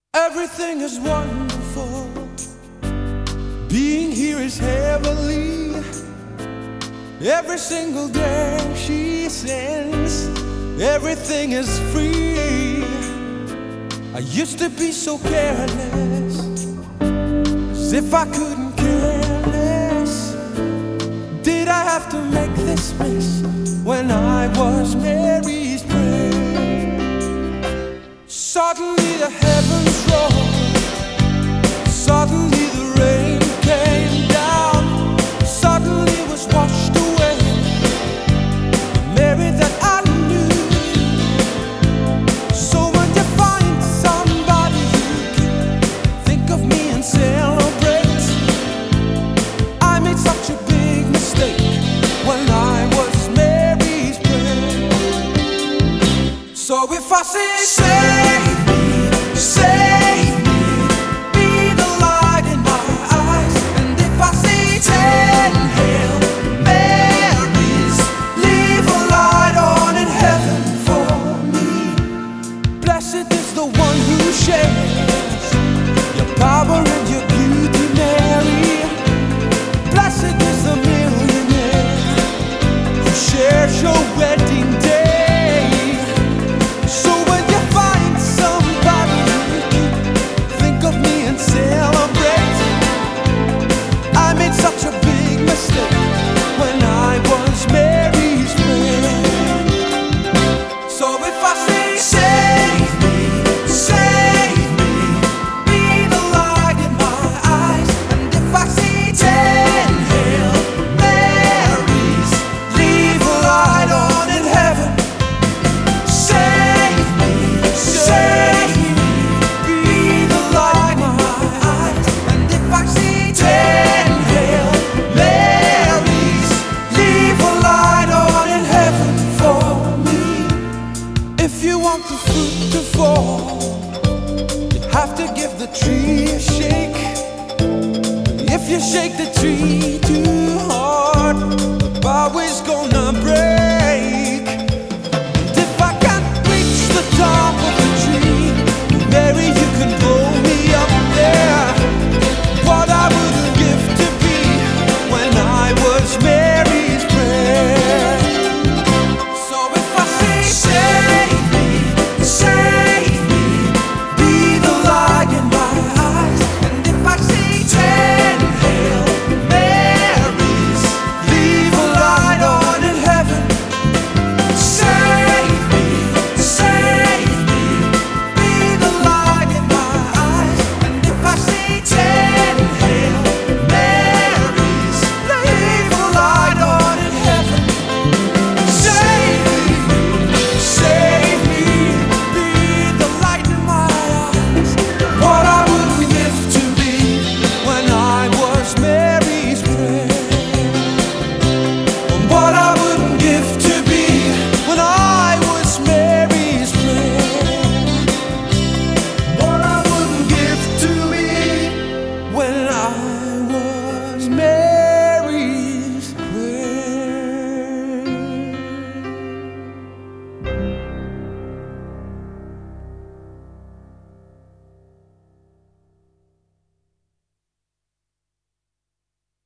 Everything is wonderful. Being here is heavenly. Every single day she sings, everything is free. I used to be so careless, as if I couldn't care less. Did I have to make this mess when I was Mary's prayer? Suddenly the heavens roared, suddenly the rain came down, suddenly was washed away the Mary that I knew. So when you find somebody you can think of me and celebrate, I made such a big mistake when I was Mary's prayer. So if I say save me, save me, be the light in my eyes. And if I say 10 Hail Marys, leave a light on in heaven for me. Blessed is the one who shares your power and your beauty, Mary. Blessed is the millionaire who shares your wedding day. So when you find somebody, think of me and celebrate. I made such a big mistake when I was Mary's friend. So if I say save me, save me, be the light in my eyes. And if I say 10 Hail Marys, leave a light on in heaven. Save me, save me, be the light in my eyes. And if I say 10 Hail Marys, leave a light on in heaven for me. If you want the fruit to fall, you have to give the tree a shake. If you shake the tree